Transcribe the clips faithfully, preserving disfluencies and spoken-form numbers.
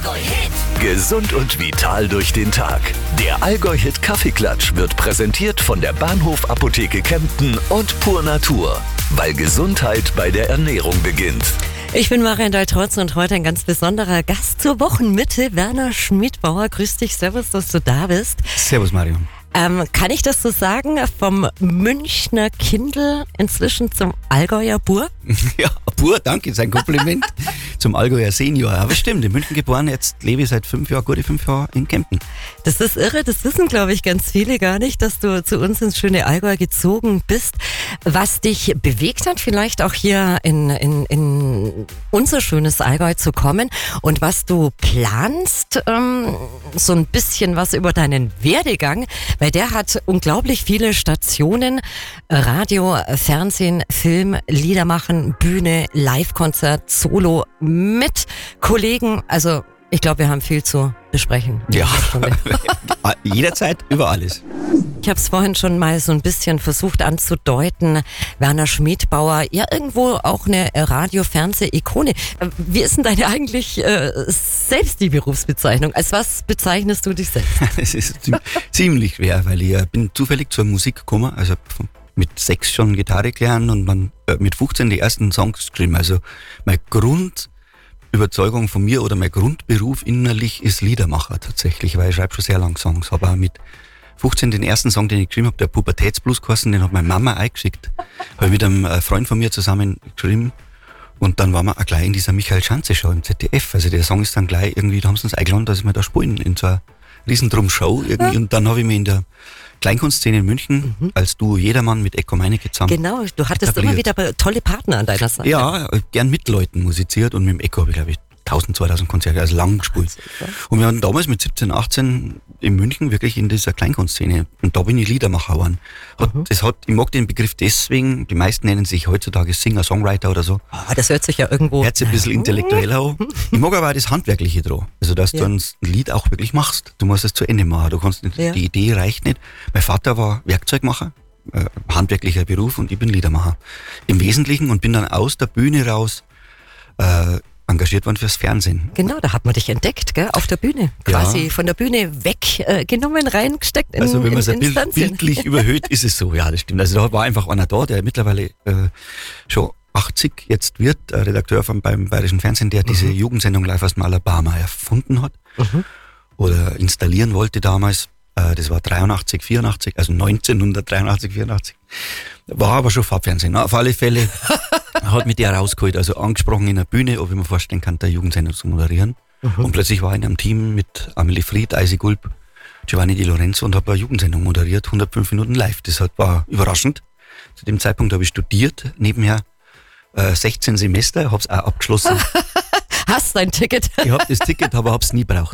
Allgäu-Hit. Gesund und vital durch den Tag. Der Allgäu-Hit Kaffeeklatsch wird präsentiert von der Bahnhof Apotheke Kempten und Pur Natur. Weil Gesundheit bei der Ernährung beginnt. Ich bin Marian Daltrotz und heute ein ganz besonderer Gast zur Wochenmitte, Werner Schmidbauer. Grüß dich, servus, dass du da bist. Servus, Marion. Ähm, kann ich das so sagen, vom Münchner Kindl inzwischen zum Allgäuer Bur? Ja, Bur, danke, sein Kompliment. Zum Allgäuer Senior. Aber stimmt, in München geboren, jetzt lebe ich seit fünf Jahren, gute fünf Jahre in Kempten. Das ist irre, das wissen, glaube ich, ganz viele gar nicht, dass du zu uns ins schöne Allgäu gezogen bist. Was dich bewegt hat, vielleicht auch hier in, in, in unser schönes Allgäu zu kommen und was du planst, ähm, so ein bisschen was über deinen Werdegang, weil der hat unglaublich viele Stationen, Radio, Fernsehen, Film, Lieder machen, Bühne, Live-Konzert, Solo mit Kollegen. Also ich glaube, wir haben viel zu besprechen. Ja, jederzeit über alles. Ich habe es vorhin schon mal so ein bisschen versucht anzudeuten. Werner Schmidbauer, ja irgendwo auch eine Radio-Fernseh-Ikone. Wie ist denn deine eigentlich äh, selbst die Berufsbezeichnung? Als was bezeichnest du dich selbst? Es ist ziemlich schwer, weil ich bin zufällig zur Musik gekommen. Also mit sechs schon Gitarre gelernt und dann äh, mit fünfzehn die ersten Songs geschrieben. Also meine Grundüberzeugung von mir oder mein Grundberuf innerlich ist Liedermacher tatsächlich, weil ich schreibe schon sehr lange Songs. Habe auch mit fünfzehn den ersten Song, den ich geschrieben habe, der Pubertätsblues geheißen, den hat meine Mama eingeschickt. Habe ich mit einem Freund von mir zusammen geschrieben und dann waren wir auch gleich in dieser Michael Schanze-Show im Z D F. Also der Song ist dann gleich irgendwie, da haben sie uns eingeladen, dass wir da spielen in so einer Riesendrum-Show irgendwie. Und dann habe ich mich in der Kleinkunstszene in München mhm. als Duo Jedermann mit Ecko Meinecke zusammen. Genau, du hattest etabliert. Immer wieder tolle Partner an deiner Seite. Ja, gern mit Leuten musiziert und mit dem Ecko habe ich, glaube ich, tausend, zweitausend Konzerte, also lang gespielt. Und wir waren damals mit siebzehn, achtzehn in München wirklich in dieser Kleinkunstszene. Und da bin ich Liedermacher geworden. Hat, mhm. das hat, ich mag den Begriff deswegen, die meisten nennen sich heutzutage Singer, Songwriter oder so. Ah, das hört sich ja irgendwo... Hört sich ein bisschen intellektuell an. Ich mag aber auch das Handwerkliche dran. Also, dass ja. du ein Lied auch wirklich machst. Du musst es zu Ende machen. Du kannst nicht, ja. die Idee reicht nicht. Mein Vater war Werkzeugmacher, äh, handwerklicher Beruf, und ich bin Liedermacher. Im Wesentlichen, und bin dann aus der Bühne raus, äh, engagiert worden fürs Fernsehen. Genau, da hat man dich entdeckt, gell? Auf der Bühne. Quasi ja. von der Bühne weggenommen, äh, reingesteckt in Also wenn man es bild, bildlich überhöht, ist es so. Ja, das stimmt. Also da war einfach einer da, der mittlerweile äh, schon achtzig jetzt wird, äh, Redakteur vom, beim Bayerischen Fernsehen, der mhm. diese Jugendsendung Live aus dem Alabama erfunden hat mhm. oder installieren wollte damals. Äh, das war dreiundachtzig, vierundachtzig, also neunzehnhundertdreiundachtzig, vierundachtzig. War aber schon Farbfernsehen. Auf alle Fälle hat mich der rausgeholt, also angesprochen in der Bühne, ob ich mir vorstellen kann, der Jugendsendung zu moderieren. Mhm. Und plötzlich war ich in einem Team mit Amelie Fried, Eisi Gulb, Giovanni Di Lorenzo und habe eine Jugendsendung moderiert, hundertfünf Minuten live. Das war überraschend. Zu dem Zeitpunkt habe ich studiert, nebenher äh, sechzehn Semester, habe es auch abgeschlossen. Hast dein Ticket? Ich habe das Ticket, aber habe es nie braucht.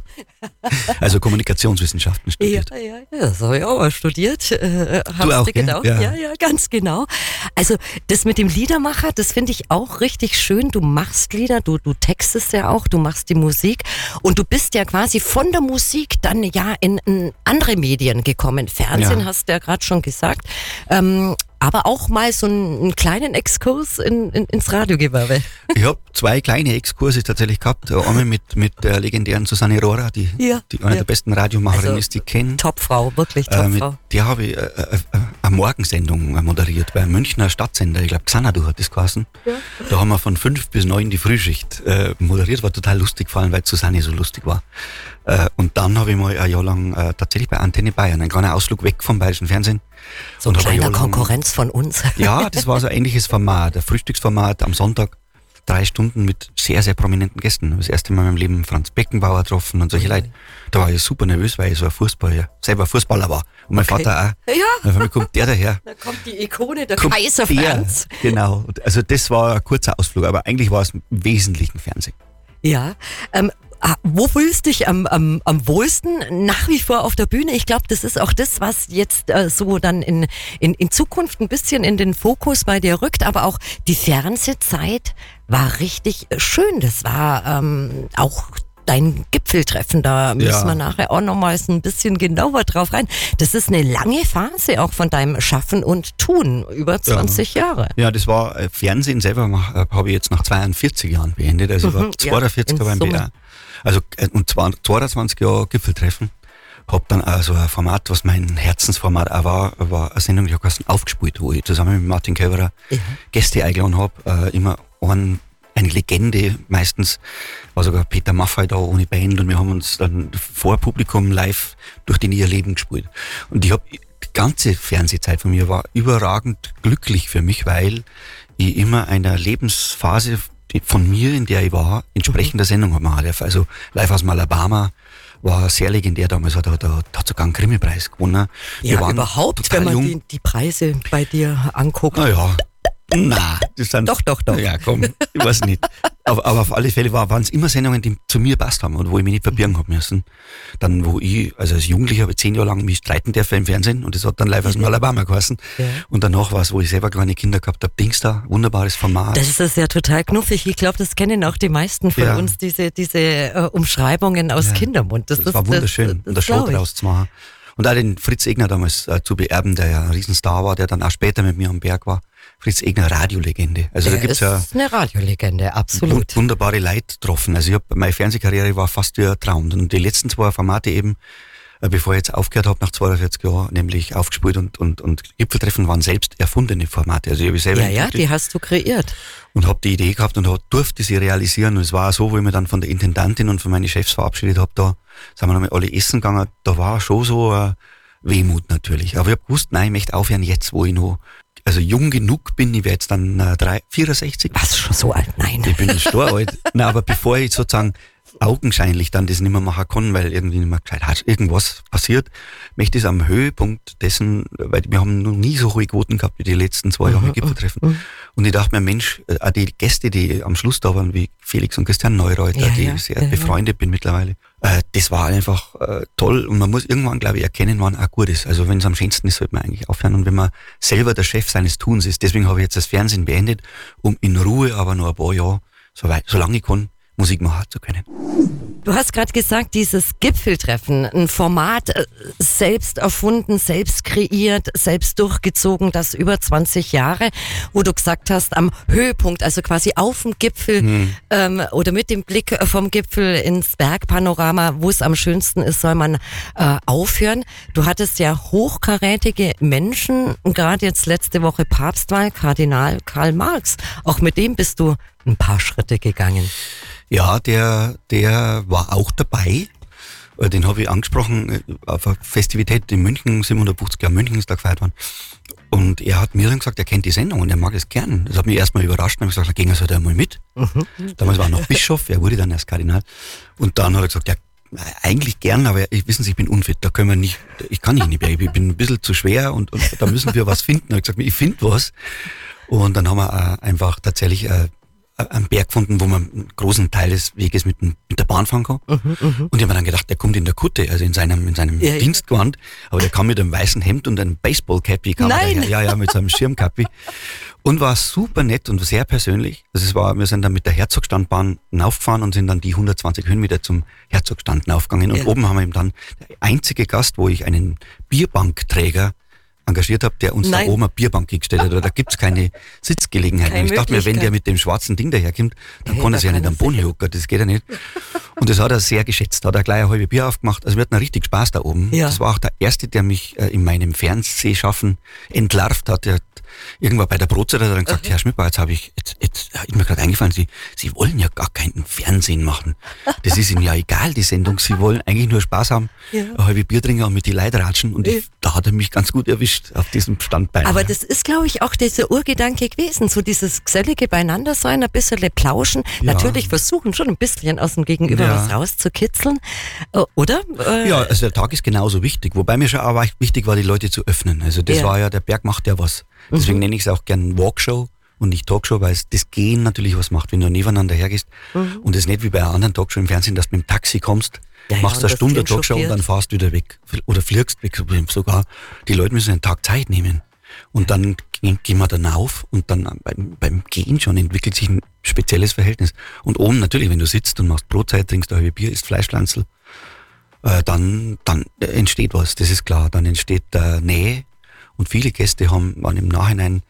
Also Kommunikationswissenschaften studiert. Ja, ja, ja, das habe ich auch mal studiert. Äh, du auch, Ticket ja? auch. Ja. ja, ja, ganz genau. Also das mit dem Liedermacher, das finde ich auch richtig schön. Du machst Lieder, du, du textest ja auch, du machst die Musik und du bist ja quasi von der Musik dann ja in, in andere Medien gekommen. Fernsehen, ja. hast du ja gerade schon gesagt. Ähm, aber auch mal so einen, einen kleinen Exkurs in, in, ins Radiogewerbe. Ich habe zwei kleine Exkurse tatsächlich gehabt. Einmal mit, mit der legendären Susanne Rohrer, die, ja, die eine ja. der besten Radiomacherinnen also, ist, die kennen. Topfrau, wirklich Topfrau. Äh, mit der habe ich äh, äh, eine Morgensendung moderiert bei einem Münchner Stadtsender. Ich glaube, Xanadu hat das geheißen. Ja. Da haben wir von fünf bis neun die Frühschicht äh, moderiert. War total lustig, vor allem weil Susanne so lustig war. Äh, und dann habe ich mal ein Jahr lang äh, tatsächlich bei Antenne Bayern einen kleinen Ausflug weg vom Bayerischen Fernsehen. So ein kleiner Konkurrenz von uns. Ja, das war so ein ähnliches Format, ein Frühstücksformat am Sonntag, drei Stunden mit sehr, sehr prominenten Gästen. Das erste Mal in meinem Leben Franz Beckenbauer getroffen und solche okay. Leute. Da war ich super nervös, weil ich so ein Fußballer, selber Fußballer war. Und mein okay. Vater auch. Ja. Dann kommt der daher. Da kommt die Ikone, der kommt Kaiser der, Franz. Genau. Also das war ein kurzer Ausflug, aber eigentlich war es im Wesentlichen Fernsehen. Ja, ähm, wo fühlst du dich am, am, am wohlsten? Nach wie vor auf der Bühne. Ich glaube, das ist auch das, was jetzt äh, so dann in, in, in Zukunft ein bisschen in den Fokus bei dir rückt. Aber auch die Fernsehzeit war richtig schön. Das war ähm, auch dein Gipfeltreffen. Da müssen ja. wir nachher auch nochmal ein bisschen genauer drauf rein. Das ist eine lange Phase auch von deinem Schaffen und Tun. Über zwanzig ja. Jahre. Ja, das war äh, Fernsehen selber, habe ich jetzt nach zweiundvierzig Jahren beendet. Also ich war Mhm, zweiundvierzig, ja, aber beim B R. Also, und zwar zweiundzwanzig Jahre Gipfeltreffen. Hab dann also ein Format, was mein Herzensformat auch war, war eine Sendung, die hat geheißen Aufgespielt, wo ich zusammen mit Martin Köverer ja. Gäste eingeladen habe, äh, immer einen, eine Legende meistens, war sogar Peter Maffay da ohne Band und wir haben uns dann vor Publikum live durch den ihr Leben gespielt. Und ich habe die ganze Fernsehzeit von mir war überragend glücklich für mich, weil ich immer einer Lebensphase von mir, in der ich war, entsprechend der Sendung habe machen dürfen. Also live aus Alabama war sehr legendär damals, hat er da, hat sogar einen Krimi-Preis gewonnen. Wir ja, waren überhaupt, wenn man die, die Preise bei dir anguckt. Naja, na, das sind, doch, doch, doch. Ja, komm, ich weiß nicht. Aber, aber auf alle Fälle waren es immer Sendungen, die zu mir passt haben und wo ich mich nicht verbirgen habe müssen. Dann, wo ich, also als Jugendlicher habe ich zehn Jahre lang mich streiten dürfen im Fernsehen und das hat dann live aus dem Alabama geheißen. Ja. Und danach war es, wo ich selber kleine Kinder gehabt habe, Dingsda, wunderbares Format. Das ist ja total knuffig. Ich glaube, das kennen auch die meisten von ja. uns, diese, diese äh, Umschreibungen aus ja. Kindermund. Das, das, das war wunderschön, das, das, um da Show draus zu machen. Und auch den Fritz Egner damals äh, zu beerben, der ja ein Riesenstar war, der dann auch später mit mir am Berg war. Fritz Egner, Radiolegende. Also der da gibt's ist ja eine Radiolegende, absolut. Wunderbare Leute getroffen. Also ich hab, meine Fernsehkarriere war fast wie ein Traum. Und die letzten zwei Formate eben, äh, bevor ich jetzt aufgehört habe nach zweiundvierzig Jahren, nämlich Aufgespielt und, und, und Gipfeltreffen waren selbst erfundene Formate. Also ich habe selber ja, ja, die hast du kreiert. Und habe die Idee gehabt und hab, durfte sie realisieren. Und es war so, wo ich mich dann von der Intendantin und von meinen Chefs verabschiedet habe, da sind wir nochmal alle essen gegangen, da war schon so äh, Wehmut natürlich. Aber ich habe gewusst, nein, ich möchte aufhören jetzt, wo ich noch also jung genug bin, ich werde jetzt dann äh, drei, vierundsechzig. Was, schon so alt? Nein. Ich bin schon alt. Nein, aber bevor ich sozusagen augenscheinlich dann das nicht mehr machen kann, weil irgendwie nicht mehr gescheit hat, irgendwas passiert, möchte ich es am Höhepunkt dessen, weil wir haben noch nie so hohe Quoten gehabt wie die letzten zwei Jahre Gipfeltreffen. Mhm. Und ich dachte mir, Mensch, auch die Gäste, die am Schluss da waren, wie Felix und Christian Neureuter, ja, die ja, ich sehr ja, befreundet ja. bin mittlerweile, äh, das war einfach äh, toll. Und man muss irgendwann, glaube ich, erkennen, wann auch gut ist. Also wenn es am schönsten ist, sollte man eigentlich aufhören. Und wenn man selber der Chef seines Tuns ist, deswegen habe ich jetzt das Fernsehen beendet, um in Ruhe aber noch ein paar Jahre, so weit, solange ich kann, Musik machen zu können. Du hast gerade gesagt, dieses Gipfeltreffen, ein Format äh, selbst erfunden, selbst kreiert, selbst durchgezogen, das über zwanzig Jahre, wo du gesagt hast, am Höhepunkt, also quasi auf dem Gipfel hm. ähm, oder mit dem Blick vom Gipfel ins Bergpanorama, wo es am schönsten ist, soll man äh, aufhören. Du hattest ja hochkarätige Menschen, gerade jetzt letzte Woche Papstwahl, Kardinal Karl Marx. Auch mit dem bist du ein paar Schritte gegangen. Ja, der, der war auch dabei. Den habe ich angesprochen auf einer Festivität in München, siebenhundertfünfzig Jahre München ist da gefeiert worden. Und er hat mir dann gesagt, er kennt die Sendung und er mag es gern. Das hat mich erstmal überrascht und ich gesagt, gehen wir halt einmal mit. Mhm. Damals war er noch Bischof, er wurde dann erst Kardinal. Und dann hat er gesagt, ja, eigentlich gern, aber wissen Sie, ich bin unfit, da können wir nicht, ich kann nicht mehr, ich bin ein bisschen zu schwer und, und da müssen wir was finden. Er hat gesagt, ich finde was. Und dann haben wir einfach tatsächlich einen Berg gefunden, wo man einen großen Teil des Weges mit, mit der Bahn fahren kann. Mhm, und ich habe mir dann gedacht, der kommt in der Kutte, also in seinem, in seinem ja, Dienstgewand, aber der kam mit einem weißen Hemd und einem Baseball-Cappy. Nein! Ja, ja, mit so einem Schirmcappy. Und war super nett und sehr persönlich. Also es war, wir sind dann mit der Herzogstandbahn hinaufgefahren und sind dann die hundertzwanzig Höhenmeter zum Herzogstand hinaufgegangen. Und ja. oben haben wir ihm dann der einzige Gast, wo ich einen Bierbankträger engagiert habe, der uns Nein. da oben eine Bierbank gestellt hat. Da gibt's keine Sitzgelegenheit. Keine ich dachte mir, wenn der mit dem schwarzen Ding daherkommt, dann hey, kann er sich ja nicht am Boden hocken. Das geht ja nicht. Und das hat er sehr geschätzt. Da hat er gleich ein halbes Bier aufgemacht. Also wir hatten richtig Spaß da oben. Ja. Das war auch der Erste, der mich äh, in meinem Fernsehschaffen entlarvt hat. Der hat irgendwann bei der Brotzeit hat er dann gesagt, okay. Herr Schmidbauer, jetzt habe ich, jetzt, jetzt ist mir gerade eingefallen, Sie, Sie wollen ja gar keinen Fernsehen machen. Das ist Ihnen ja egal, die Sendung. Sie wollen eigentlich nur Spaß haben, ja. ein halbes Bier trinken und mit die Leute ratschen. Und ich, da hat er mich ganz gut erwischt auf diesem Standbein. Aber das ist, glaube ich, auch dieser Urgedanke gewesen, so dieses gesellige Beieinandersein, ein bisschen plauschen, ja. natürlich versuchen schon ein bisschen aus dem Gegenüber ja. was rauszukitzeln, oder? Ja, also der Tag ist genauso wichtig, wobei mir schon aber wichtig war, die Leute zu öffnen. Also das ja. war ja, der Berg macht ja was. Deswegen mhm. nenne ich es auch gern Walkshow und nicht Talkshow, weil es das Gehen natürlich was macht, wenn du nebeneinander hergehst. Mhm. Und es ist nicht wie bei einer anderen Talkshow im Fernsehen, dass du mit dem Taxi kommst, ja, machst ja, eine Stunde Talkshow und dann fahrst du wieder weg. Oder fliegst weg sogar. Die Leute müssen einen Tag Zeit nehmen. Und dann gehen wir dann auf und dann beim, beim Gehen schon entwickelt sich ein spezielles Verhältnis. Und oben natürlich, wenn du sitzt und machst Brotzeit, trinkst ein halbes Bier, isst Fleischpflanzl, äh, dann, dann entsteht was, das ist klar. Dann entsteht äh, Nähe. Und viele Gäste haben, waren im Nachhinein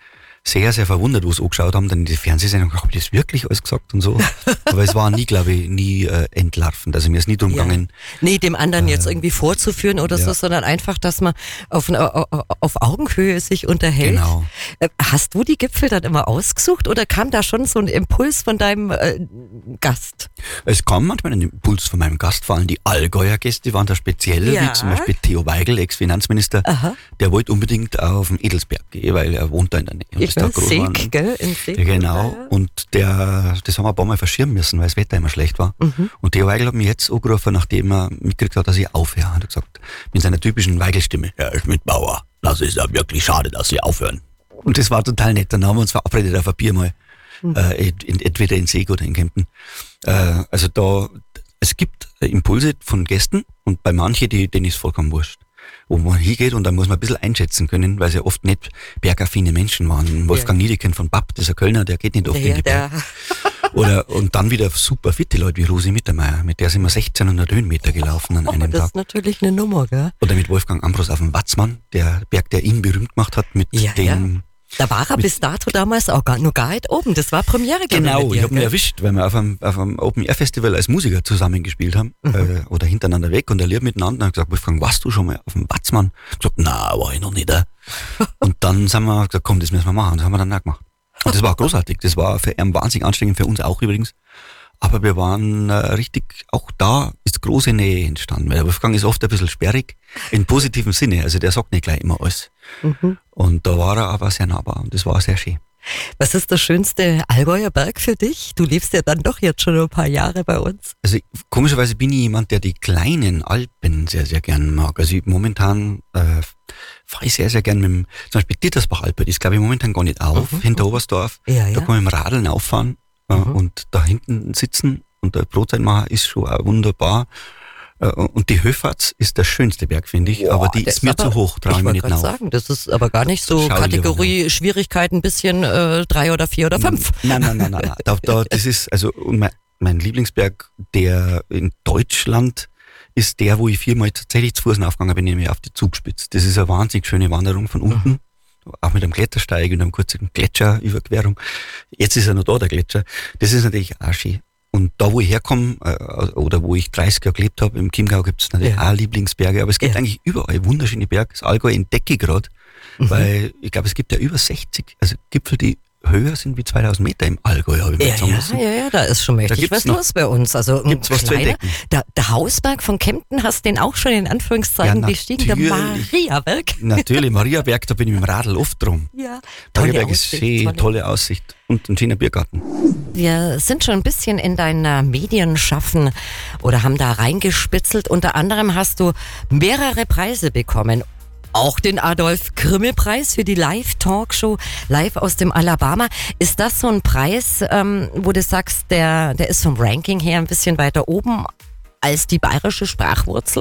sehr, sehr verwundert, wo sie angeschaut haben, dann in die Fernsehsendung, habe ich das wirklich alles gesagt und so. Aber es war nie, glaube ich, nie äh, entlarvend. Also mir ist nie drum Ja. gegangen. Nee, dem anderen Äh, jetzt irgendwie vorzuführen oder so, ja. sondern einfach, dass man auf, auf Augenhöhe sich unterhält. Genau. Äh, Hast du die Gipfel dann immer ausgesucht oder kam da schon so ein Impuls von deinem äh, Gast? Es kam manchmal ein Impuls von meinem Gast, vor allem die Allgäuer Gäste waren da speziell, Ja. wie zum Beispiel Theo Weigel, Ex-Finanzminister. Aha. Der wollte unbedingt auf den Edelsberg gehen, weil er wohnt da in der Nähe. und Ich ist da weiß, groß geworden. Seeg, gell? In Seeg. Ja, genau. Und der, das haben wir ein paar Mal verschirmen müssen, weil das Wetter immer schlecht war. Mhm. Und Theo Weigel hat mich jetzt angerufen, nachdem er mitgekriegt hat, dass ich aufhöre. Hat er gesagt, mit seiner typischen Weigel-Stimme, Herr Schmidt-Bauer, das ist ja wirklich schade, dass Sie aufhören. Und das war total nett. Dann haben wir uns verabredet auf ein Bier mal, Mhm. äh, in, entweder in Seeg oder in Kempten. Äh, also da, es gibt Impulse von Gästen und bei manchen, die, denen ist vollkommen wurscht. Wo man hingeht und da muss man ein bisschen einschätzen können, weil es ja oft nicht bergaffine Menschen waren. Wolfgang Ja. Niedecken von Bapp, das ist ein Kölner, der geht nicht oft in Der, die der, Berge. Oder, und dann wieder super fitte Leute wie Rosi Mittermeier, mit der sind wir sechzehnhundert Höhenmeter gelaufen an oh, einem das Tag. ist natürlich eine Nummer, gell? Oder mit Wolfgang Ambros auf dem Watzmann, der Berg, der ihn berühmt gemacht hat mit Ja, dem... Da war er bis dato damals auch gar, nur gar nicht oben. Das war Premiere, glaub Genau, mit ich dir, habe mich gell? erwischt, weil wir auf einem, auf einem Open-Air-Festival als Musiker zusammengespielt haben Mhm. äh, oder hintereinander weg und ein Lied miteinander und gesagt, Wolfgang, warst du schon mal auf dem Watzmann? Ich hab gesagt, na, war ich noch nicht. Äh. Und dann sind wir gesagt, komm, das müssen wir machen. Das haben wir dann auch gemacht. Und das war großartig. Das war für ihn wahnsinnig anstrengend, für uns auch übrigens. Aber wir waren äh, richtig, auch da ist große Nähe entstanden, weil der Wolfgang ist oft ein bisschen sperrig, im positiven Sinne, also der sagt nicht gleich immer alles. Mhm. Und da war er aber sehr nahbar und das war sehr schön. Was ist der schönste Allgäuer Berg für dich? Du lebst ja dann doch jetzt schon ein paar Jahre bei uns. Also komischerweise bin ich jemand, der die kleinen Alpen sehr, sehr gern mag. Also ich, momentan äh, fahre ich sehr, sehr gern mit dem, zum Beispiel Dittersbach-Alpe, das ist glaube ich momentan gar nicht auf, Mhm. hinter Oberstdorf. Ja, Da ja. kann man mit dem Radeln auffahren äh, Mhm. und da hinten sitzen und der Brotzeit machen ist schon auch wunderbar. Äh, und die Höfatz ist der schönste Berg, finde ich, Boah, aber die das ist mir aber- zu hoch, traue ich Ich mir wollte nicht gerade nach. sagen, das ist aber gar nicht so Schau dir Kategorie Schwierigkeit ein bisschen äh, drei oder vier oder fünf. Nein, nein, nein, nein, nein. Da, da, das ist, also und mein, mein Lieblingsberg, der in Deutschland ist der, wo ich viermal tatsächlich zu Fuß aufgegangen bin, nämlich auf die Zugspitze. Das ist eine wahnsinnig schöne Wanderung von unten, Mhm. auch mit einem Klettersteig und einem kurzen Gletscherüberquerung. Jetzt ist er noch da, der Gletscher. Das ist natürlich auch schön. Und da, wo ich herkomme, äh, oder wo ich dreißig Jahre gelebt habe, im Chiemgau gibt es natürlich Ja. auch Lieblingsberge, aber es gibt Ja. eigentlich überall wunderschöne Berge. Das Allgäu entdecke ich gerade, Mhm. weil ich glaube, es gibt ja über sechzig, also Gipfel, die höher sind wie zweitausend Meter im Allgäu, habe ich mir Ja, jetzt sagen ja, lassen. ja, ja, da ist schon mächtig gibt's was noch- los bei uns. Also ein gibt's was zu kleiner, entdecken. der, der Hausberg von Kempten, hast den auch schon in Anführungszeichen Ja, bestiegen, der natürlich. Mariaberg. Natürlich, Mariaberg, da bin ich mit dem Radl oft drum. Ja, tolle Mariaberg ist Aussicht, schön, tolle- tolle Aussicht und ein schöner Biergarten. Wir sind schon ein bisschen in dein äh, Medienschaffen oder haben da reingespitzelt. Unter anderem hast du mehrere Preise bekommen. Auch den Adolf-Krimmel-Preis für die Live-Talkshow live aus dem Alabama. Ist das so ein Preis, ähm, wo du sagst, der, der ist vom Ranking her ein bisschen weiter oben als die bayerische Sprachwurzel?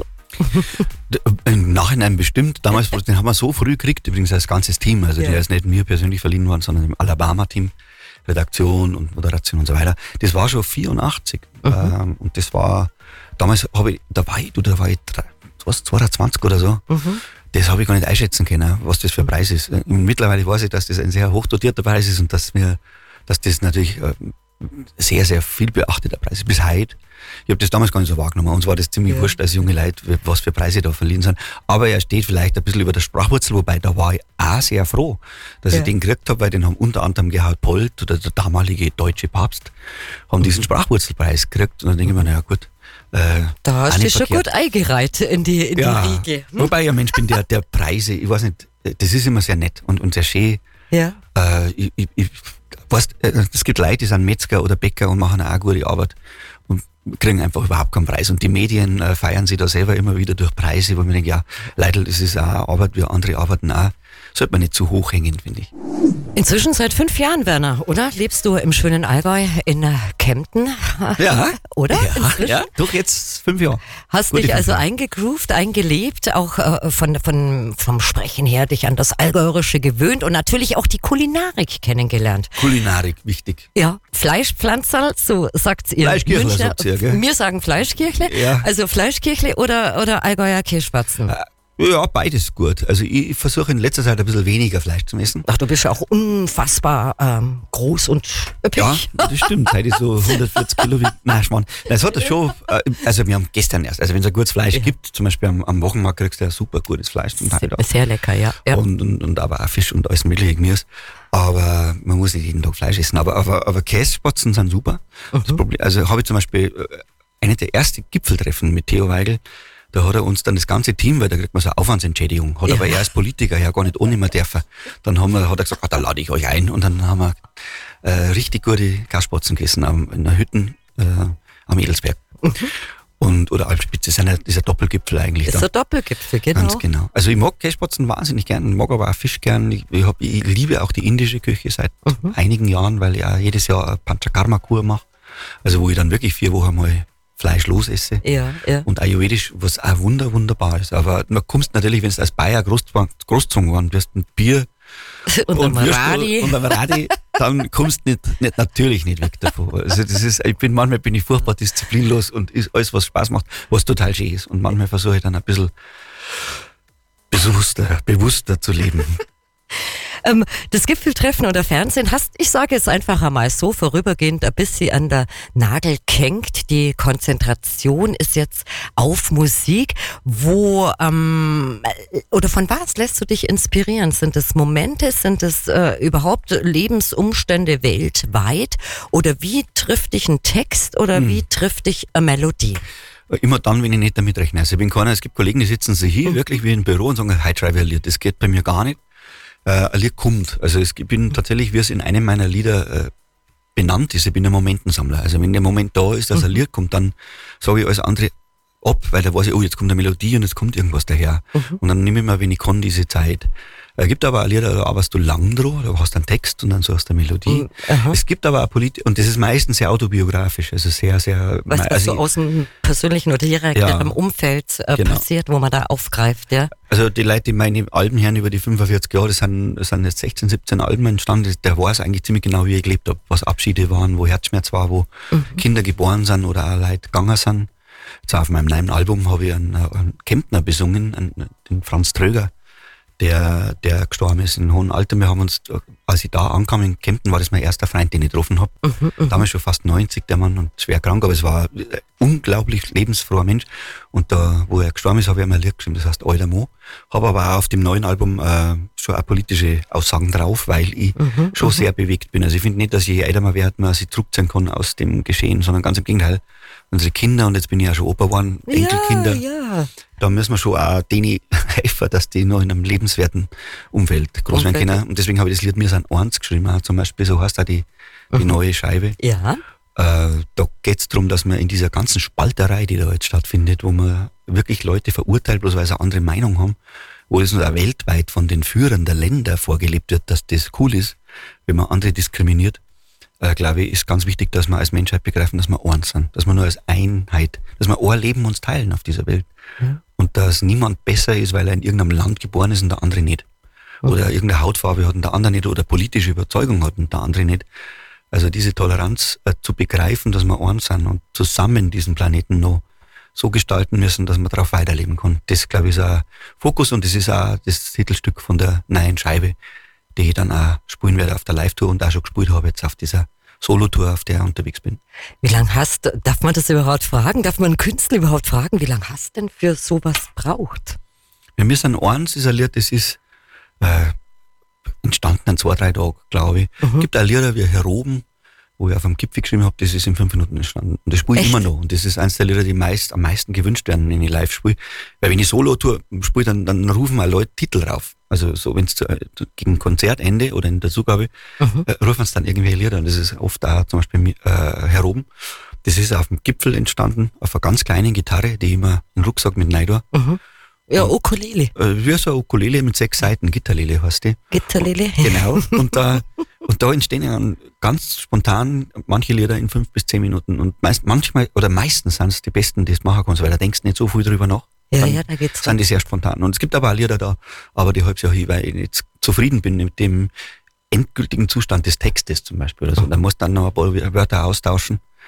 D- Im Nachhinein bestimmt. Damals, den haben wir so früh gekriegt, übrigens als ganzes Team. Also Ja. der ist nicht mir persönlich verliehen worden, sondern dem Alabama-Team. Redaktion und Moderation und so weiter. Das war schon vierundachtzig. Ähm, und das war, damals habe ich, da war ich, du, da war ich drei- was, zweiundzwanzig oder so. Mhm. Das habe ich gar nicht einschätzen können, was das für ein Preis ist. Und mittlerweile weiß ich, dass das ein sehr hochdotierter Preis ist und dass wir, dass das natürlich äh, sehr, sehr viel beachteter Preis ist. Bis heute. Ich habe das damals gar nicht so wahrgenommen. Uns war das ziemlich Ja. wurscht als junge Leute, was für Preise da verliehen sind. Aber er steht vielleicht ein bisschen über der Sprachwurzel, wobei da war ich auch sehr froh, dass Ja. ich den gekriegt habe, weil den haben unter anderem Gerhard Polt oder der damalige deutsche Papst haben Mhm. diesen Sprachwurzelpreis gekriegt. Und dann denke ich mir, naja gut. Äh, Da auch hast du dich nicht schon verkehrt. gut eingereiht in die, in Ja, die Riege. Hm? wobei ich ein Mensch bin, der, der Preise, ich weiß nicht, das ist immer sehr nett und, und sehr schön. Ja. Äh, ich, ich, ich, weißt, äh, es gibt Leute, die sind Metzger oder Bäcker und machen auch gute Arbeit und kriegen einfach überhaupt keinen Preis. Und die Medien äh, feiern sich da selber immer wieder durch Preise, wo man denkt, ja, Leute, das ist auch Arbeit, wie andere arbeiten auch. Sollte man nicht zu hoch hängen, finde ich. Inzwischen seit fünf Jahren, Werner, oder? Lebst du im schönen Allgäu in äh, Kempten? Ja. Oder? Ja, Inzwischen? ja, doch jetzt fünf Jahre. Hast Gute dich also fünf Jahre. eingegroovt, eingelebt, auch äh, von, von, vom Sprechen her dich an das Allgäuerische gewöhnt und natürlich auch die Kulinarik kennengelernt. Kulinarik, wichtig. Ja, Fleischpflanzerl, so sagt's ihr. Fleischkirchler Münchner. sagt's ihr, gell? Wir sagen Fleischkirchle. Ja. Also Fleischkirchle oder, oder Allgäuer Kirschspatzen. Äh, Ja, beides gut. Also ich, ich versuche in letzter Zeit ein bisschen weniger Fleisch zu essen. Ach, du bist ja auch unfassbar ähm, groß und üppig. Ja, das stimmt. Heute ist so hundertvierzig Kilo wie, nein, Schmarrn. Das hat er schon, äh, also wir haben gestern erst, also wenn es ein gutes Fleisch ja. gibt, zum Beispiel am, am Wochenmarkt kriegst du ja super gutes Fleisch zum Teil. Sehr, sehr lecker, ja. ja. Und, und, und aber auch Fisch und alles mögliche Gemüse. Aber man muss nicht jeden Tag Fleisch essen. Aber, aber, aber Kässpatzen sind super. Mhm. Das Problem, also habe ich zum Beispiel äh, eine der ersten Gipfeltreffen mit Theo Weigel. Da hat er uns dann das ganze Team, weil da kriegt man so eine Aufwandsentschädigung, hat ja. aber er als Politiker ja gar nicht ohne mehr dürfen. Dann haben wir, hat er gesagt, ah, da lade ich euch ein. Und dann haben wir äh, richtig gute Kaspatzen gegessen am, in der Hütten äh, am Edelsberg. Mhm. Und, oder Alpspitze, ist ein, ist ein Doppelgipfel eigentlich. Ist da. ein Doppelgipfel, genau. Ganz genau. Also ich mag Kässpatzen wahnsinnig gern, mag aber auch Fisch gern. Ich, ich, hab, ich liebe auch die indische Küche seit mhm. einigen Jahren, weil ich auch jedes Jahr eine Panchakarma-Kur mache. Also wo ich dann wirklich vier Wochen mal Fleisch los esse. Ja, ja. Und Ayurvedisch, was auch wunder, wunderbar ist. Aber man kommst natürlich, wenn du als Bayer groß, großgezogen worden wirst, mit Bier und, und einem Radi, und einem Radi, dann kommst du nicht, nicht, natürlich nicht weg davon. Also das ist, ich bin, manchmal bin ich furchtbar disziplinlos und ist alles, was Spaß macht, was total schön ist. Und manchmal versuche ich dann ein bisschen bewusster, bewusster zu leben. Ähm, das Gipfeltreffen oder Fernsehen hast, ich sage es einfach einmal so, vorübergehend ein bisschen an der Nagel gehängt. Die Konzentration ist jetzt auf Musik. Wo, ähm, oder von was lässt du dich inspirieren? Sind es Momente? Sind es äh, überhaupt Lebensumstände weltweit? Oder wie trifft dich ein Text oder hm. wie trifft dich eine Melodie? Immer dann, wenn ich nicht damit rechne. Also ich bin keiner, es gibt Kollegen, die sitzen sich hier, mhm. wirklich wie im Büro und sagen, heute schreibe ich ein Lied. Das geht bei mir gar nicht. Äh, ein Lied kommt. Also es, ich bin tatsächlich, wie es in einem meiner Lieder äh, benannt ist, ich bin ein Momentensammler. Also wenn der Moment da ist, dass mhm. ein Lied kommt, dann sage ich alles andere ab, weil da weiß ich, oh, jetzt kommt eine Melodie und jetzt kommt irgendwas daher. Mhm. Und dann nehme ich mir, wenn ich kann, diese Zeit. Es gibt aber auch Lieder, da arbeitest du lang dran, da hast du einen Text und dann suchst du eine Melodie. Mhm. Es gibt aber auch Polit- und das ist meistens sehr autobiografisch, also sehr, sehr... Was, was also so aus dem persönlichen oder direkt ja, im Umfeld äh, genau. passiert, wo man da aufgreift, ja? Also die Leute, die meine Alben hören über die fünfundvierzig Jahre, das sind, das sind jetzt sechzehn, siebzehn Alben entstanden, der weiß eigentlich ziemlich genau, wie ich gelebt habe, was Abschiede waren, wo Herzschmerz war, wo mhm. Kinder geboren sind oder auch Leute gegangen sind. Jetzt auf meinem neuen Album habe ich einen, einen Kemptner besungen, einen, den Franz Tröger, der, der gestorben ist in hohem Alter. Wir haben uns, als ich da ankam in Kempten, war das mein erster Freund, den ich getroffen habe. Mhm, Damals schon fast neunzig, der Mann, und schwer krank, aber es war ein unglaublich lebensfroher Mensch. Und da, wo er gestorben ist, habe ich ihm ein Lied geschrieben, das heißt Alter Mo. Habe aber auch auf dem neuen Album äh, schon auch politische Aussagen drauf, weil ich mhm, schon sehr bewegt bin. Also ich finde nicht, dass je älter man wird, man sich zurückziehen kann aus dem Geschehen, sondern ganz im Gegenteil. Unsere Kinder, und jetzt bin ich ja schon Opa geworden, Enkelkinder, ja, ja. da müssen wir schon auch denen helfen, dass die noch in einem lebenswerten Umfeld groß werden können. Und deswegen habe ich das Lied «Wir sind eins» geschrieben, auch zum Beispiel, so heißt auch die, die mhm. neue Scheibe. Ja. Äh, da geht es darum, dass man in dieser ganzen Spalterei, die da jetzt stattfindet, wo man wirklich Leute verurteilt, bloß weil sie eine andere Meinung haben, wo es auch weltweit von den Führern der Länder vorgelebt wird, dass das cool ist, wenn man andere diskriminiert. Äh, glaube ich, ist ganz wichtig, dass wir als Menschheit begreifen, dass wir eins sind, dass wir nur als Einheit, dass wir ein Leben uns teilen auf dieser Welt. Ja. Und dass niemand besser ist, weil er in irgendeinem Land geboren ist und der andere nicht. Okay. Oder irgendeine Hautfarbe hat und der andere nicht, oder politische Überzeugung hat und der andere nicht. Also diese Toleranz äh, zu begreifen, dass wir eins sind und zusammen diesen Planeten noch so gestalten müssen, dass man darauf weiterleben kann. Das, glaube ich, ist ein Fokus, und das ist auch das Titelstück von der neuen Scheibe, die ich dann auch spielen werde auf der Live-Tour und auch schon gespielt habe jetzt auf dieser Solo-Tour, auf der ich unterwegs bin. Wie lange hast, darf man das überhaupt fragen? Darf man einen Künstler überhaupt fragen, wie lange hast du denn für sowas braucht? Ja, wir sind eins, ist ein Lied, das ist äh, entstanden in zwei, drei Tagen, glaube ich. Es mhm. gibt auch Lieder wie Heroben, wo ich auf dem Gipfel geschrieben habe, das ist in fünf Minuten entstanden. Und das spiele ich immer noch. Und das ist eines der Lieder, die meist, am meisten gewünscht werden, wenn ich live spiele. Weil wenn ich Solo-Tour spiele, dann, dann rufen auch Leute Titel rauf. Also so, wenn es gegen Konzertende oder in der Zugabe, mhm. äh, rufen es dann irgendwelche Lieder. Und das ist oft auch zum Beispiel äh, Heroben. Das ist auf dem Gipfel entstanden, auf einer ganz kleinen Gitarre, die ich immer in den Rucksack mit rein tue. Mhm. Ja, Ukulele. Äh, wie so eine Ukulele mit sechs Seiten, Gitterlele heißt die. Gitterlele. Genau. Und da, und da entstehen dann ganz spontan manche Lieder in fünf bis zehn Minuten. Und meist, manchmal, oder meistens sind es die besten, die du machen kannst, weil da denkst du nicht so viel drüber nach. Ja, dann ja, da geht's. Sind die sehr spontan. Und es gibt aber auch Lieder da, aber die halb's Jahr hin, weil ich jetzt zufrieden bin mit dem endgültigen Zustand des Textes zum Beispiel oder so. Da musst du dann noch ein paar Wörter austauschen.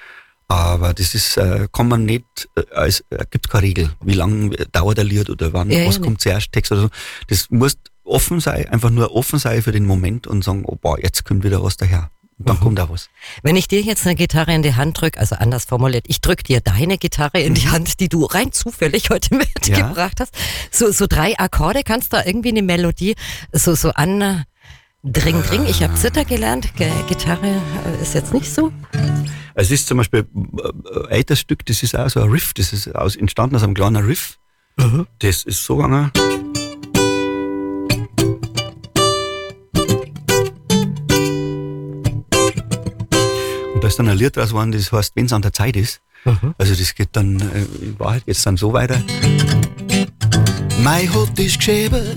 Aber das ist, äh, kann man nicht, äh, als, äh, gibt keine Regel, wie lange dauert der Lied oder wann, Ja, was ja, kommt zuerst, Text oder so. Das muss offen sein, einfach nur offen sein für den Moment und sagen, oh boah, jetzt kommt wieder was daher. Und dann mhm. kommt auch was. Wenn ich dir jetzt eine Gitarre in die Hand drücke, also anders formuliert, ich drücke dir deine Gitarre in die Hand, die du rein zufällig heute mitgebracht ja. hast. So, so drei Akkorde, kannst du da irgendwie eine Melodie so, so an Dring, Dring. Ich habe Zither gelernt, G- Gitarre ist jetzt nicht so. Es ist zum Beispiel ein älteres Stück, das ist auch so ein Riff, das ist aus, entstanden aus einem kleinen Riff. Mhm. Das ist so gegangen. Und da ist dann ein Lied draus geworden, das heißt, wenn es an der Zeit ist. Mhm. Also das geht dann, in Wahrheit geht's dann so weiter. Mein Hut ist geschäbert,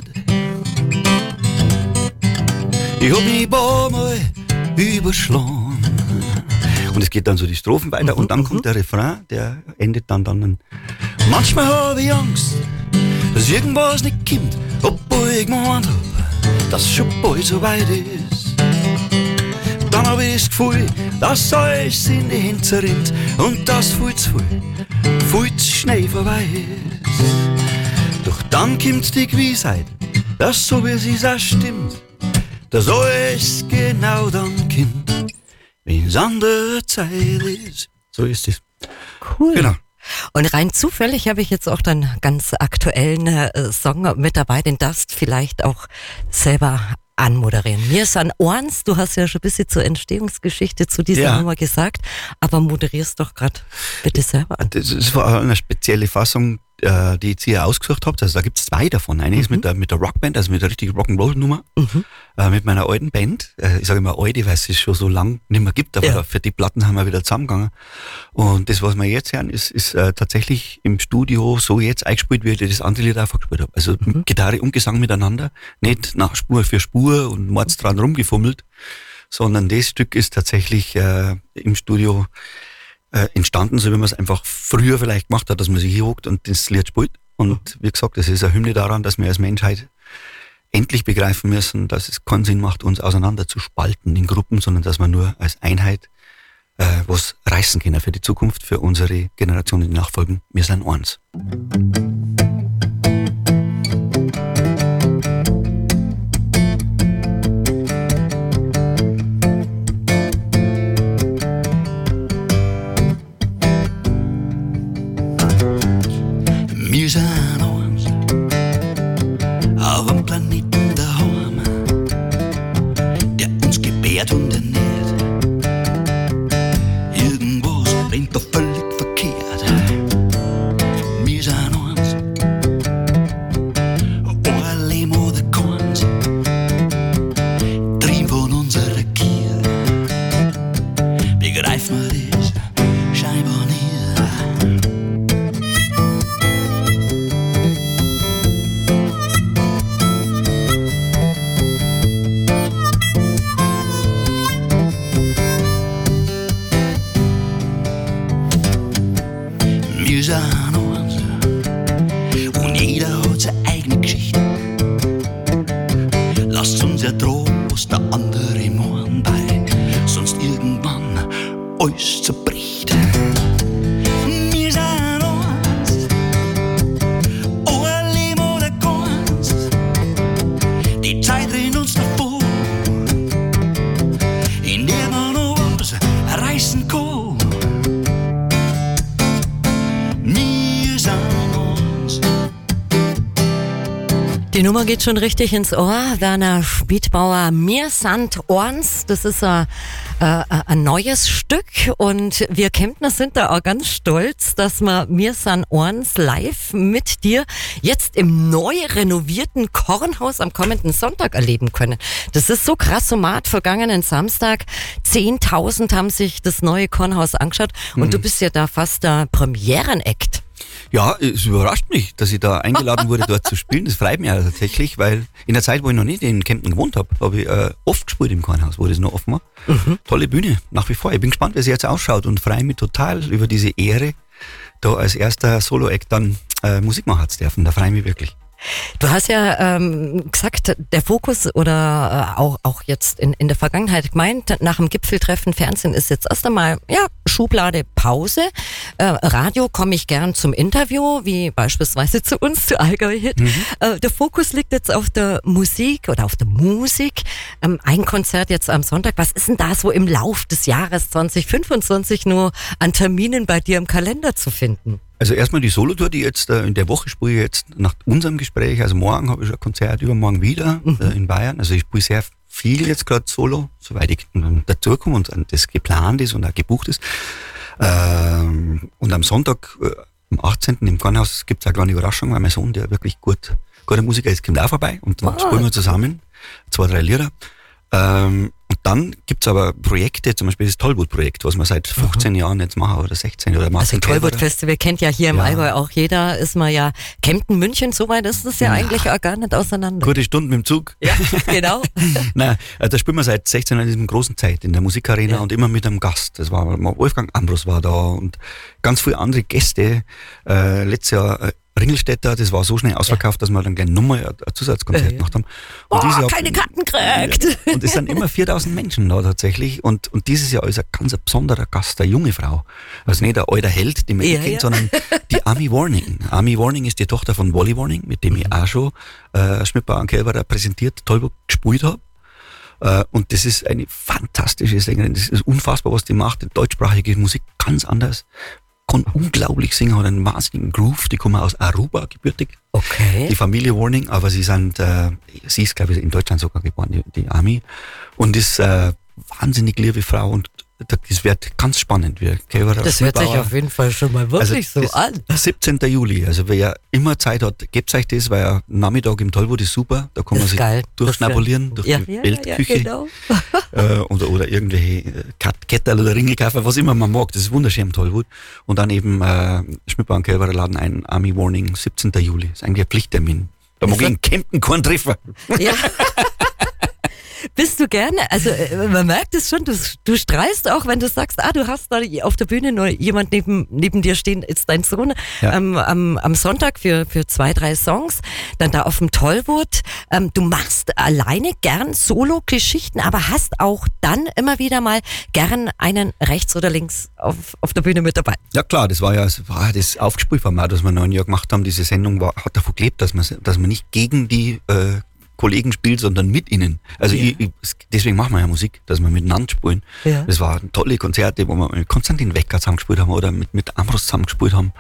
ich hab mich ein paar Mal überschlagen. Und es geht dann so die Strophen weiter mhm, und dann kommt der Refrain, der endet dann dann. Manchmal hab ich Angst, dass irgendwas nicht kommt, obwohl ich gemeint hab, dass es schon bald so weit ist. Dann hab ich das Gefühl, dass alles in die Hände zerrinnt und das viel zu viel, viel zu schnell vorbei ist. Doch dann kommt die Gewissheit, dass so wie es ist auch stimmt, dass alles genau dann kommt, wenn es an der Zeit ist. So ist es. Cool. Genau. Und rein zufällig habe ich jetzt auch dann ganz aktuellen äh, Song mit dabei, den darfst du vielleicht auch selber anmoderieren. Mir ist an Ohrens, du hast ja schon ein bisschen zur Entstehungsgeschichte zu dieser ja. Nummer gesagt, aber moderierst doch gerade bitte selber an. Das ist vor allem eine spezielle Fassung, äh, die ich jetzt hier ausgesucht habe. Also da gibt es zwei davon. Eine mhm. ist mit der, mit der Rockband, also mit der richtigen Rock'n'Roll-Nummer, mhm. äh, mit meiner alten Band. Äh, ich sage immer alte, weil es es schon so lang nicht mehr gibt, aber ja. für die Platten haben wir wieder zusammengegangen. Und das, was wir jetzt hören, ist, ist äh, tatsächlich im Studio so jetzt eingespielt, wie ich das andere Lied einfach gespielt habe. Also mhm. Gitarre und Gesang miteinander, nicht nach Spur für Spur und mords dran rumgefummelt, sondern das Stück ist tatsächlich äh, im Studio äh, entstanden, so wie man es einfach früher vielleicht gemacht hat, dass man sich hier hockt und das Lied spielt. Und wie gesagt, das ist eine Hymne daran, dass wir als Menschheit endlich begreifen müssen, dass es keinen Sinn macht, uns auseinander zu spalten in Gruppen, sondern dass wir nur als Einheit äh, was reißen können für die Zukunft, für unsere Generationen, die nachfolgen. Wir sind eins. Wir sind eins auf einem Planeten daheim, der uns gebärt und ernährt. Irgendwas rennt da völlig verkehrt. Wir sind eins, ein Leben oder keins, drin von unserer Gier. Begreifen wir das scheinbar nicht. Wir sind eins und jeder hat seine eigene Geschichte. Lasst uns ertragen, was der andere meint, bei sonst irgendwann alles zerbricht. Wir sind eins, oh ein Leben oder keins, die Zeit rennt uns davor, in der man noch was reißen kann. Die Nummer geht schon richtig ins Ohr. Werner Schmidbauer, Mir sind eins. Das ist ein, äh, ein neues Stück und wir Kemptner sind da auch ganz stolz, dass wir Mir sind eins live mit dir jetzt im neu renovierten Kornhaus am kommenden Sonntag erleben können. Das ist so krass, so mad. Vergangenen Samstag zehntausend haben sich das neue Kornhaus angeschaut und mhm. du bist ja da fast der Premieren-Act. Ja, es überrascht mich, dass ich da eingeladen wurde, dort zu spielen. Das freut mich ja tatsächlich, weil in der Zeit, wo ich noch nicht in Kempten gewohnt habe, habe ich äh, oft gespielt im Kornhaus, wo das noch offen war. Mhm. Tolle Bühne, nach wie vor. Ich bin gespannt, wie sie jetzt ausschaut und freue mich total über diese Ehre, da als erster Solo-Act dann äh, Musik machen zu dürfen. Da freue ich mich wirklich. Du hast ja ähm, gesagt, der Fokus oder äh, auch, auch jetzt in, in der Vergangenheit gemeint, nach dem Gipfeltreffen Fernsehen ist jetzt erst einmal, ja, Schublade Pause. Äh, Radio komme ich gern zum Interview, wie beispielsweise zu uns, zu Allgäu Hit. Mhm. Äh, der Fokus liegt jetzt auf der Musik oder auf der Musik. Ähm, ein Konzert jetzt am Sonntag. Was ist denn da so im Lauf des Jahres zwanzig fünfundzwanzig nur an Terminen bei dir im Kalender zu finden? Also erstmal die Solo-Tour, die jetzt äh, in der Woche spiele ich jetzt nach unserem Gespräch, also morgen habe ich schon ein Konzert, übermorgen wieder mhm. äh, in Bayern. Also ich spiele sehr viel jetzt gerade Solo, soweit ich dazukomme und das geplant ist und auch gebucht ist. Ähm, und am Sonntag, äh, am achtzehnten im Kornhaus gibt es eine kleine Überraschung, weil mein Sohn, der wirklich gut, guter Musiker ist, kommt auch vorbei und dann oh. spielen wir zusammen zwei, drei Lieder. Ähm, und dann gibt's aber Projekte, zum Beispiel das Tollwood-Projekt, was wir seit fünfzehn mhm. Jahren jetzt machen oder sechzehn oder Martin Also Tollwood-Festival kennt ja hier im ja. Allgäu auch jeder, ist man ja, Kempten, München, so weit ist es ja, ja eigentlich auch gar nicht auseinander. Gute Stunden mit dem Zug. Ja, genau. Nein, da spielen wir seit sechzehn Jahren in diesem großen Zeit in der Musikarena ja. und immer mit einem Gast. Das war, Wolfgang Ambros war da und ganz viele andere Gäste. Äh, letztes Jahr äh, Ringelstädter, das war so schnell ausverkauft, ja. dass wir dann gleich nochmal ein Zusatzkonzert ja. gemacht haben. Und oh, Jahr, keine Karten gekriegt! Ja, und es sind immer viertausend Menschen da tatsächlich. Und, und dieses Jahr ist ein ganz besonderer Gast, eine junge Frau. Also nicht ein alter Held, den man ja, kennt, ja. sondern die Ami Warning. Ami Warning ist die Tochter von Wally Warning, mit dem mhm. ich auch schon äh, Schmidbauer und Kelberer präsentiert, Tollwood gespielt habe. Äh, und das ist eine fantastische Sängerin. Das ist unfassbar, was die macht. Die deutschsprachige Musik ganz anders. Kann unglaublich singen, hat einen wahnsinnigen Groove. Die kommen aus Aruba, gebürtig. Okay. Die Familie Warning, aber sie sind, äh, sie ist, glaube ich, in Deutschland sogar geboren, die, die Ami. Und ist äh, wahnsinnig liebe Frau und das wird ganz spannend. Wir, das hört sich auf jeden Fall schon mal wirklich also so an. siebzehnten Juli, also wer immer Zeit hat, gebt euch das, weil ein Nachmittag im Tollwood ist super, da kann man sich geil. durchschnabulieren durch ja, die ja, Weltküche. Ja, genau. äh, oder, oder irgendwelche Kettel oder Ringel kaufen, was immer man mag, das ist wunderschön im Tollwood. Und dann eben äh, Schmidbauer und Kelberer laden ein, Army Warning, siebzehnten Juli, das ist eigentlich ein Pflichttermin. Da mag ich in Kempten keinen treffen. Ja. Bist du gerne, also man merkt es schon, du, du strahlst auch, wenn du sagst, ah, du hast da auf der Bühne noch jemand neben, neben dir stehen, ist dein Sohn, ja. ähm, am, am Sonntag für, für zwei, drei Songs, dann da auf dem Tollwood. Ähm, du machst alleine gern Solo-Geschichten, aber hast auch dann immer wieder mal gern einen rechts oder links auf, auf der Bühne mit dabei. Ja klar, das war ja das, war das Aufgespielformat, das wir neun Jahre gemacht haben. Diese Sendung war, hat davon gelebt, dass man, dass man nicht gegen die äh, Kollegen spielt, sondern mit ihnen. Also ja. ich, ich, deswegen machen wir ja Musik, dass wir miteinander spielen. Ja. Das waren tolle Konzerte, wo wir mit Konstantin Wecker zusammen gespielt haben oder mit, mit Ambros zusammen gespielt haben,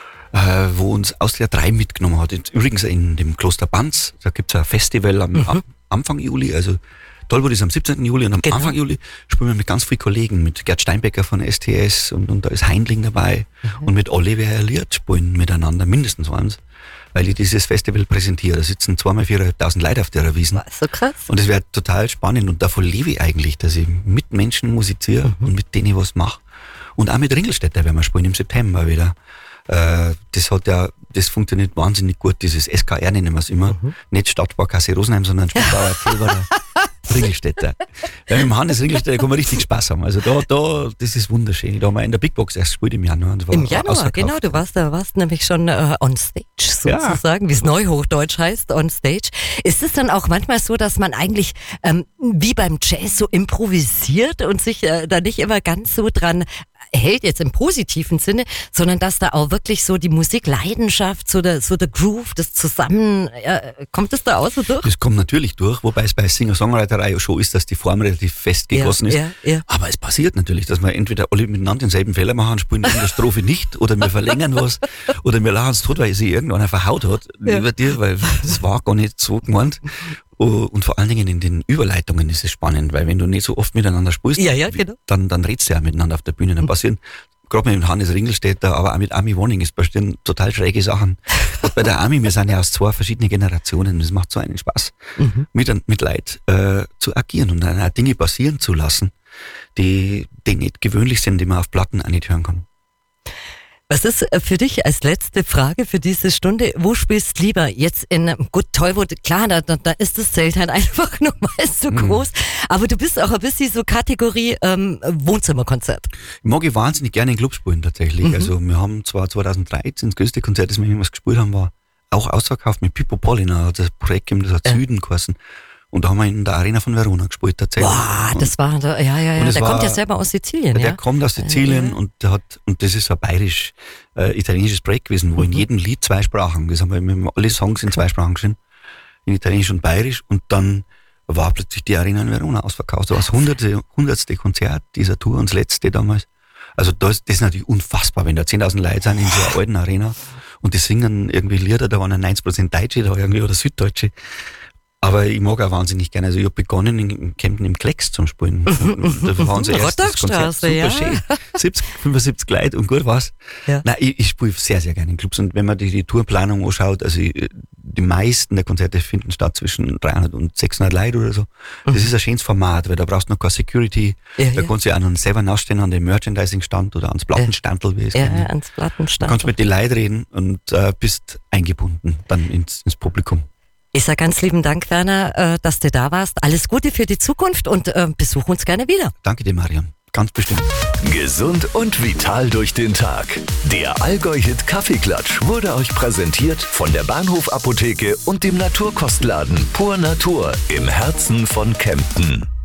äh, wo uns Austria drei mitgenommen hat. Übrigens in dem Kloster Banz, da gibt es ein Festival am, mhm. am Anfang Juli, also Tollwood ist am siebzehnten Juli und am genau. Anfang Juli spielen wir mit ganz vielen Kollegen, mit Gerd Steinbecker von S T S und, und da ist Heindling dabei mhm. und mit Oliver Liert spielen miteinander, mindestens eins, weil ich dieses Festival präsentiere. Da sitzen zweimal viertausend Leute auf der Wiesn. So krass. Und es wäre total spannend und davon lebe ich eigentlich, dass ich mit Menschen musiziere mhm. und mit denen ich was mache. Und auch mit Ringelstädter werden wir spielen im September wieder. Äh, das hat ja, das funktioniert wahnsinnig gut, dieses S K R nennen wir es immer. Mhm. Nicht Stadtsparkasse Rosenheim, sondern Schmidbauer Kelberer Ringelstädter. Ja, mit dem Hannes Ringelstädter kann man richtig Spaß haben. Also da, da, das ist wunderschön. Da haben wir in der Big Box erst gespielt im Januar. Und war Im Januar, genau. Du warst da, warst nämlich schon äh, on stage sozusagen, ja. wie es Neuhochdeutsch heißt, on stage. Ist es dann auch manchmal so, dass man eigentlich ähm, wie beim Jazz so improvisiert und sich äh, da nicht immer ganz so dran hält, jetzt im positiven Sinne, sondern dass da auch wirklich so die Musikleidenschaft, so der, so der Groove, das Zusammen, ja, kommt das da auch so durch? Das kommt natürlich durch, wobei es bei Singer-Songwriterei ja schon ist, dass die Form relativ festgegossen ja, ist. Ja, ja. Aber es passiert natürlich, dass wir entweder alle miteinander denselben Fehler machen, spielen in der Strophe nicht, oder wir verlängern was, oder wir lachen es tot, weil sie irgendwann verhaut hat, ja. über dir, weil das war gar nicht so gemeint. Und vor allen Dingen in den Überleitungen ist es spannend, weil wenn du nicht so oft miteinander spielst, ja, ja, genau. dann, dann redst du ja miteinander auf der Bühne. Dann passieren, gerade mit Hannes Ringelstädter, aber auch mit Army Warning, es passieren total schräge Sachen. Und bei der Army, wir sind ja aus zwei verschiedenen Generationen, es macht so einen Spaß, mhm. mit, mit Leid äh, zu agieren und dann auch Dinge passieren zu lassen, die, die nicht gewöhnlich sind, die man auf Platten auch nicht hören kann. Was ist für dich als letzte Frage für diese Stunde? Wo spielst du lieber? Jetzt in, gut, Tollwood, klar, da, da ist das Zelt halt einfach nochmal so mhm. groß. Aber du bist auch ein bisschen so Kategorie ähm, Wohnzimmerkonzert. Ich mag ich wahnsinnig gerne in Clubs spielen tatsächlich. Mhm. Also wir haben zwar zweitausenddreizehn, das größte Konzert, das wir jemals gespielt haben, war auch ausverkauft mit Pippo Pollina, hat das Projekt gegeben, das hat Ja. Süden geheißen. Und da haben wir in der Arena von Verona gespielt tatsächlich. Boah, das war, ja, ja, ja, Und es der war- kommt ja selber aus Sizilien, Der ja? kommt aus Sizilien Ja. und der hat, und das ist ein bayerisch, äh, italienisches Projekt gewesen, wo in jedem Lied zwei Sprachen, das haben wir, wir haben alle Songs in zwei Sprachen geschrieben, in Italienisch und Bayerisch, und dann war plötzlich die Arena in Verona ausverkauft. Das war das hunderte, hundertste Konzert dieser Tour und das letzte damals. Also das, das ist natürlich unfassbar, wenn da zehntausend Leute sind in so einer alten Arena und die singen irgendwie Lieder, da waren ja neunzig Prozent Deutsche da irgendwie oder Süddeutsche. Aber ich mag auch wahnsinnig gerne. Also ich habe begonnen in Kempten im Klecks zum Spielen. Da war unser erstes Konzert. Rottagstraße, Super ja. schön. siebzig, fünfundsiebzig Leute und gut war's. Ja. Nein, ich, ich spiele sehr, sehr gerne in Clubs. Und wenn man die, die Tourplanung anschaut, also ich, die meisten der Konzerte finden statt zwischen dreihundert und sechshundert Leute oder so. Das ist ein schönes Format, weil da brauchst du noch keine Security. Ja, da ja. kannst du ja auch noch selber nachstehen an dem Merchandising-Stand oder ans Plattenstandl, wie es Ja, nennt. ja, ans Du Plattenstand. kannst mit den Leuten reden und äh, bist eingebunden dann ins, ins Publikum. Ich sage ganz lieben Dank, Werner, äh, dass du da warst. Alles Gute für die Zukunft und äh, besuch uns gerne wieder. Danke dir, Marion. Ganz bestimmt. Gesund und vital durch den Tag. Der Allgäu-Hit Kaffeeklatsch wurde euch präsentiert von der Bahnhof Apotheke und dem Naturkostladen Pur Natur im Herzen von Kempten.